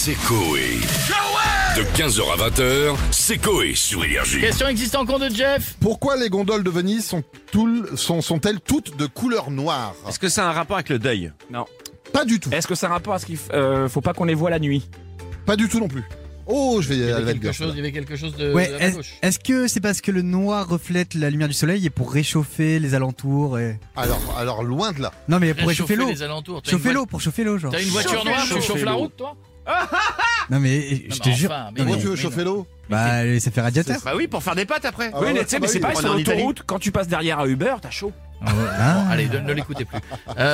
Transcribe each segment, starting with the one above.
C'est Coé. De 15h à 20h, c'est Coé sur Énergie. Question existe en compte de Jeff. Pourquoi les gondoles de Venise sont-elles toutes de couleur noire? Est-ce que ça a un rapport avec le deuil? Non. Pas du tout. Est-ce que ça a un rapport à ce qu'il faut pas qu'on les voit la nuit? Pas du tout non plus. Oh, je vais Il y aller avait avec quelque chose de Ouais, à la gauche. est-ce que c'est parce que le noir reflète la lumière du soleil et pour réchauffer les alentours Alors loin de là. Non mais pour réchauffer l'eau. les alentours. Pour chauffer l'eau genre. T'as une voiture noire, tu chauffes la route, toi? Non mais je te jure. Enfin, mais Non, Comment mais- tu veux chauffer l'eau? Bah ça fait radiateur. Bah oui, pour faire des pâtes après. Ah Oui, ouais, mais tu sais, mais c'est oui. pareil On sur est en Italie. l'autoroute, quand tu passes derrière un Uber, t'as chaud. Allez, ne l'écoutez plus.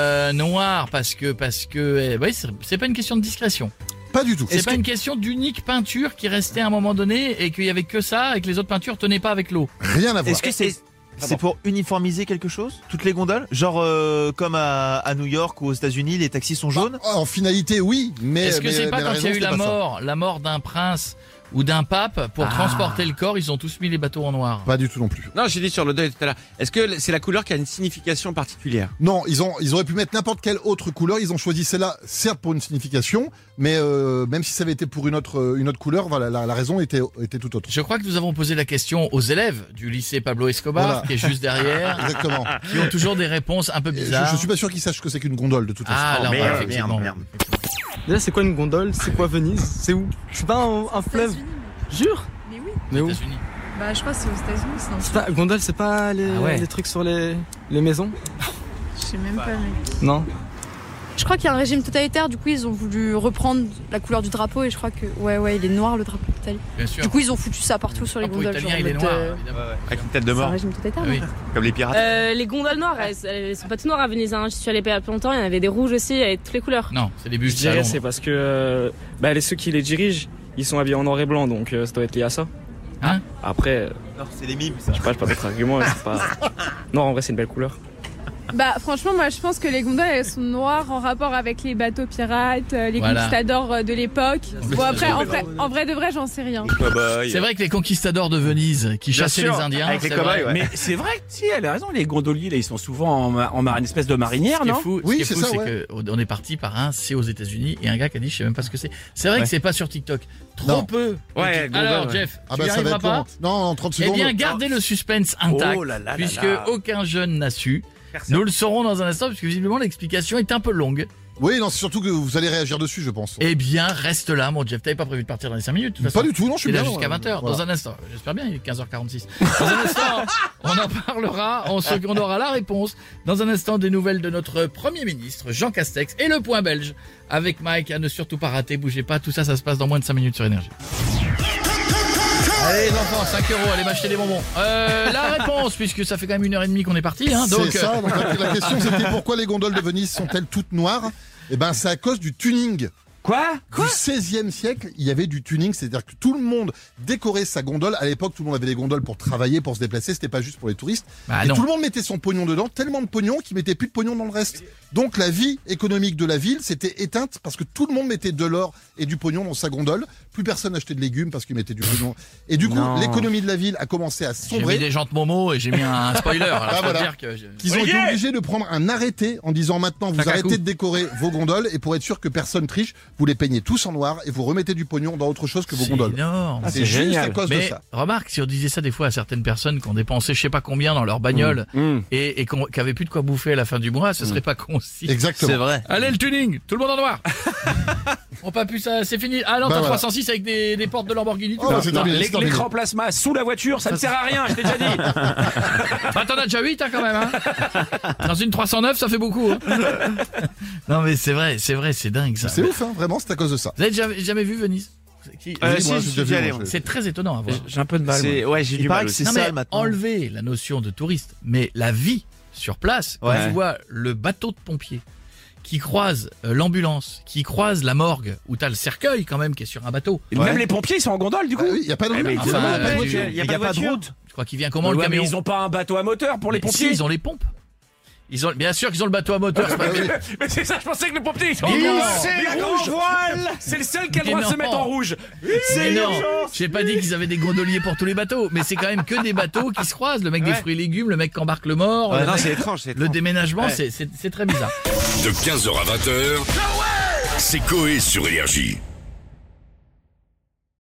Noir parce que oui, c'est pas une question de discrétion. Pas du tout. C'est pas une question d'unique peinture qui restait à un moment donné et qu'il y avait que ça et que les autres peintures tenaient pas avec l'eau. Rien à voir. Est-ce que c'est pour uniformiser quelque chose? Toutes les gondoles? Genre comme à New York ou aux États-Unis, les taxis sont jaunes? En finalité, oui, mais. Est-ce que c'est pas quand il y a eu la mort d'un prince ou d'un pape pour transporter le corps, ils ont tous mis les bateaux en noir? Pas du tout non plus. Non, j'ai dit sur le deuil tout à l'heure. Est-ce que c'est la couleur qui a une signification particulière? Non, ils auraient pu mettre n'importe quelle autre couleur. Ils ont choisi celle-là, certes pour une signification, mais même si ça avait été pour une autre couleur, voilà, la raison était tout autre. Je crois que nous avons posé la question aux élèves du lycée Pablo Escobar, Voilà. qui est juste derrière, Exactement. qui ont toujours des réponses un peu bizarres. Je suis pas sûr qu'ils sachent ce que c'est qu'une gondole de toute façon. Ah, là, merde, effectivement. merde. Déjà, c'est quoi une gondole? C'est quoi Venise? C'est où? C'est pas un fleuve? Jure? Mais oui, Mais où? États-Unis. bah je crois que c'est aux États-Unis, sinon. C'est pas, gondole, c'est pas les trucs sur les maisons? Je sais même pas, mec. Non. Je crois qu'il y a un régime totalitaire, du coup ils ont voulu reprendre la couleur du drapeau et je crois que ouais il est noir le drapeau d'Italie. Bien sûr. Du coup ils ont foutu ça partout sur les Pour gondoles. italien, genre, il est en mode, noir, évidemment. Avec une tête de c'est un mort, régime totalitaire. Ah oui. non comme les pirates. Les gondoles noires, elles sont pas toutes noires à Venise. Hein. Je suis allée il y a pas longtemps, il y en avait des rouges aussi, il y avait toutes les couleurs. Non, c'est des Je bustes. dirais c'est parce que ceux qui les dirigent, ils sont habillés en noir et blanc, donc ça doit être lié à ça. Hein? Après, Non, c'est les mimes, ça. j'ai pas d'autres arguments. C'est pas... Non, en vrai, c'est une belle couleur. Bah franchement moi je pense que les gondoles elles sont noires en rapport avec les bateaux pirates, les Voilà. conquistadors de l'époque. Bon après en vrai de vrai j'en sais rien. C'est vrai que les conquistadors de Venise qui Bien chassaient sûr, les Indiens, avec les c'est cow-boys, vrai. ouais. Mais c'est vrai que si, elle a raison, les gondoliers, là, ils sont souvent une espèce de marinière, Ce qui est non? fou, Oui, ce qui est c'est fou, ça, c'est qu'on est parti par un c'est aux États-Unis et un gars qui a dit je sais même pas ce que c'est. C'est vrai que c'est pas sur TikTok. Trop Non. peu. Ouais, Ok. Alors gondole, ouais. Jeff, Ah tu bah y ça va arriveras être pas? long. Non, en 30 Eh secondes. bien, gardez le suspense intact, Oh là là là puisque là. aucun jeune n'a su. Nous le saurons dans un instant, puisque visiblement l'explication est un peu longue. Oui, non, c'est surtout que vous allez réagir dessus, je pense. Eh bien, reste là, mon Jeff. T'avais pas prévu de partir dans les 5 minutes, de toute Pas façon. du tout, non, je suis C'est là bien. jusqu'à 20h, Voilà. dans un instant. J'espère bien, il est 15h46. Dans un instant, on en parlera, on aura la réponse. Dans un instant, des nouvelles de notre Premier ministre, Jean Castex, et le point belge, avec Mike, à ne surtout pas rater, bougez pas, tout ça, ça se passe dans moins de 5 minutes sur Énergie. Allez les enfants, 5 €, allez m'acheter des bonbons. La réponse, puisque ça fait quand même 1h30 qu'on est parti, hein, donc... C'est ça, donc la question c'était pourquoi les gondoles de Venise sont-elles toutes noires? Eh ben c'est à cause du tuning. Quoi? Du 16e siècle, il y avait du tuning, c'est-à-dire que tout le monde décorait sa gondole. À l'époque, tout le monde avait des gondoles pour travailler, pour se déplacer, c'était pas juste pour les touristes. Bah et non. tout le monde mettait son pognon dedans, tellement de pognon qu'il mettait plus de pognon dans le reste. Donc la vie économique de la ville s'était éteinte parce que tout le monde mettait de l'or et du pognon dans sa gondole. Plus personne n'achetait de légumes parce qu'il mettait du pognon. Et du coup, Non. l'économie de la ville a commencé à J'ai mis sombrer. des jantes Momo et j'ai mis un spoiler. Alors, je peux voilà. dire que Qu'ils ont été obligés de prendre un arrêté en disant maintenant vous Sac à arrêtez coup. de décorer vos gondoles et pour être sûr que personne triche, vous les peignez tous en noir et vous remettez du pognon dans autre chose que vos c'est gondoles. énorme. C'est juste génial. à cause de Mais ça. remarque, si on disait ça des fois à certaines personnes qui ont dépensé je sais pas combien dans leur bagnole et qui avaient plus de quoi bouffer à la fin du mois, ce serait pas con aussi. Exactement. C'est vrai. Allez le tuning, tout le monde en noir. On pas pu ça, c'est fini. Ah non, Bah t'as voilà. 306 avec des portes de Lamborghini. tu Oh, vois. c'est terminé, c'est terminé. L'écran plasma sous la voiture, ça ne sert à rien, je t'ai déjà dit. Bah t'en as déjà 8 hein, quand même. Hein. Dans une 309, ça fait beaucoup. Hein. Non mais c'est vrai, c'est dingue ça. C'est ouf, hein, vraiment, c'est à cause de ça. Vous avez jamais vu Venise? Oui, si, moi, je j'ai suis déjà déjà vu, allé, moi, ouais. je- C'est très étonnant à voir. J'ai un peu de mal. moi. Ouais, j'ai Il du paraît mal que aussi. c'est Non mais sale maintenant. enlever la notion de touriste, mais la vie sur place, quand Ouais. tu vois le bateau de pompiers qui croise l'ambulance, qui croise la morgue, où t'as le cercueil quand même qui est sur un bateau. Et même les pompiers, ils sont en gondole, du Ah coup. oui, il n'y a pas de Eh ben, route. il y a Enfin, pas de tu- voiture. Il n'y a pas de route. Je crois qu'il vient comment le Ouais, mais camion? ils ont pas un bateau à moteur pour les Mais pompiers. si, ils ont les pompes. Ils ont, bien sûr qu'ils ont le bateau à moteur. C'est pas Ah oui. Mais c'est ça, je pensais que les pompiers, ils sont Mais en non. gondole. Rouge. C'est le seul qui a le Mais droit de se non. mettre en rouge. Mais non, j'ai pas dit qu'ils avaient des gondoliers pour tous les bateaux, mais c'est quand même que des bateaux qui se croisent. Le mec des Ouais. fruits et légumes, le mec qui embarque le mort, Ouais, le, non, mec- c'est étrange, c'est le étrange. déménagement, Ouais. c'est très bizarre. De 15h à 20h, c'est Coé sur Énergie.